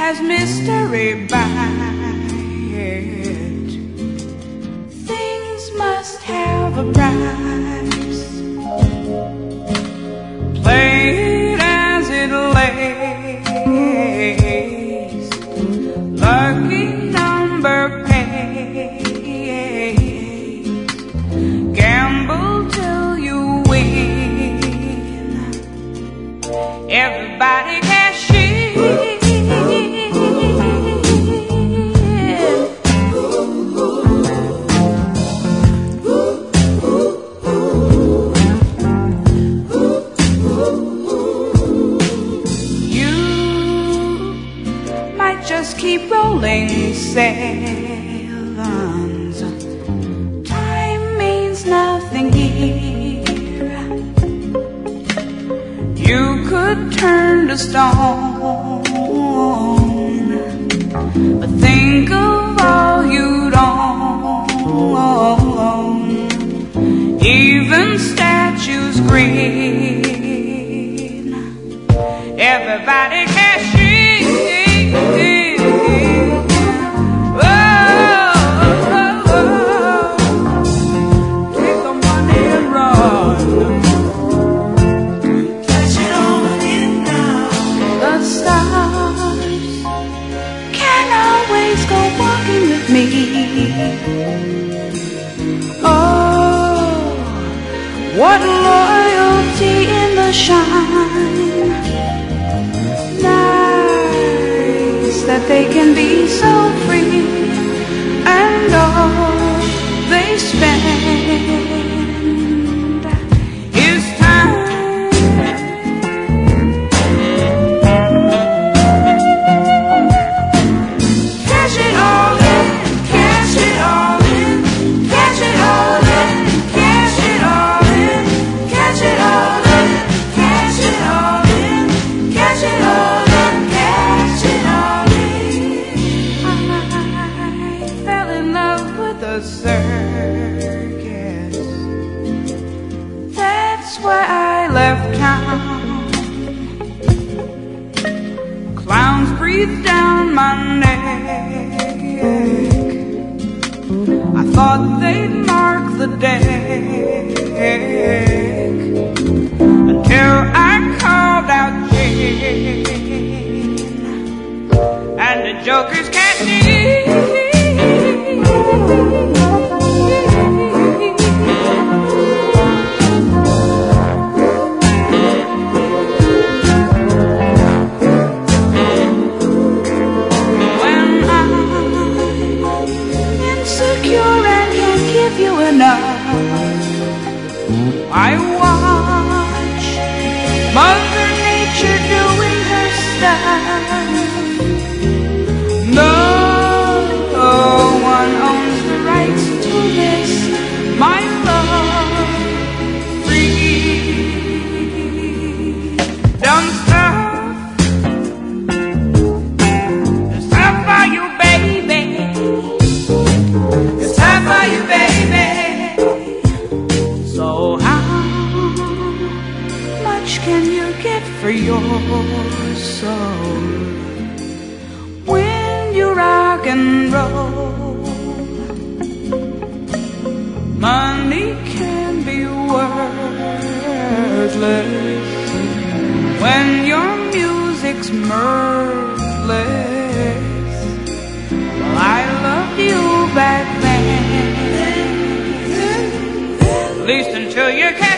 has mystery by it. Things must have a price, played as it lays. Lucky number pays. Gamble till you win. Everybody cash in. Just keep rolling sails. Time means nothing here. You could turn to stone, but think of all you don't. Even statues green. Everybody cash in. Oh, what loyalty in the shine. Nice that they can be so free, and all they spend is time. Cash it all in, cash it all in, cash it all in, cash it all in, cash it all in, cash it all in, cash it all in, cash it all in. I fell in love with a circus. That's why I left town. Clowns breathe down my neck. I thought they'd mark the deck until I called out Jane, and the jokers cashed in. I watch Mother Nature doing her stuff. No one owns the rights to this, my love. Freedom stuff. It's time for you, baby. It's time for you, baby. So how much can you get for your soul when you rock and roll? Money can be worthless when your music's mirthless. Well, I loved you back then, at least until you came.